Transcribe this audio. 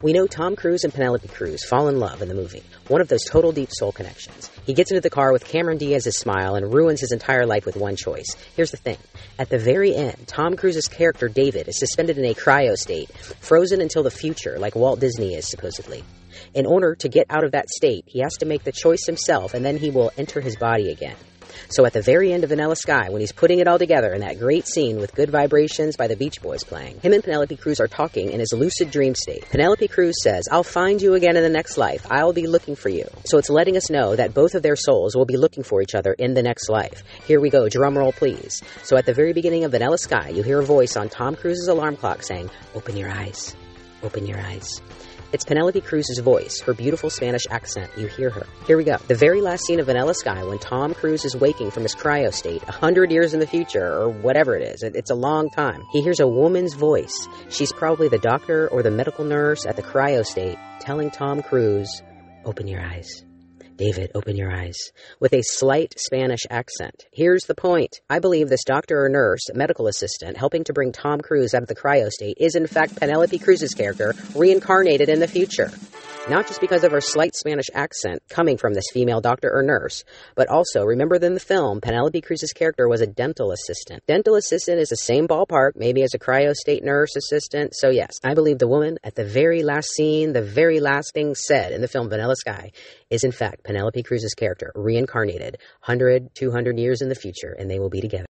We know Tom Cruise and Penelope Cruz fall in love in the movie, one of those total deep soul connections. He gets into the car with Cameron Diaz's smile and ruins his entire life with one choice. Here's the thing. At the very end, Tom Cruise's character David is suspended in a cryo state, frozen until the future, like Walt Disney is supposedly. In order to get out of that state, he has to make the choice himself, and then he will enter his body again. So at the very end of Vanilla Sky, when he's putting it all together in that great scene with Good Vibrations by the Beach Boys playing, him and Penelope Cruz are talking in his lucid dream state. Penelope Cruz says, "I'll find you again in the next life. I'll be looking for you." So it's letting us know that both of their souls will be looking for each other in the next life. Here we go, drum roll please. So at the very beginning of Vanilla Sky, you hear a voice on Tom Cruise's alarm clock saying, "Open your eyes. Open your eyes." It's Penelope Cruz's voice, her beautiful Spanish accent. You hear her. Here we go. The very last scene of Vanilla Sky, when Tom Cruise is waking from his cryo state, 100 years in the future, or whatever it is. It's a long time. He hears a woman's voice. She's probably the doctor or the medical nurse at the cryo state, telling Tom Cruise, "Open your eyes. David, open your eyes," with a slight Spanish accent. Here's the point. I believe this doctor or nurse, medical assistant, helping to bring Tom Cruise out of the cryo state is in fact Penelope Cruz's character, reincarnated in the future. Not just because of her slight Spanish accent coming from this female doctor or nurse, but also, remember in the film, Penelope Cruz's character was a dental assistant. Dental assistant is the same ballpark, maybe as a cryo state nurse assistant. So yes, I believe the woman at the very last scene, the very last thing said in the film Vanilla Sky, is in fact Penelope Cruz's character, reincarnated 100, 200 years in the future, and they will be together.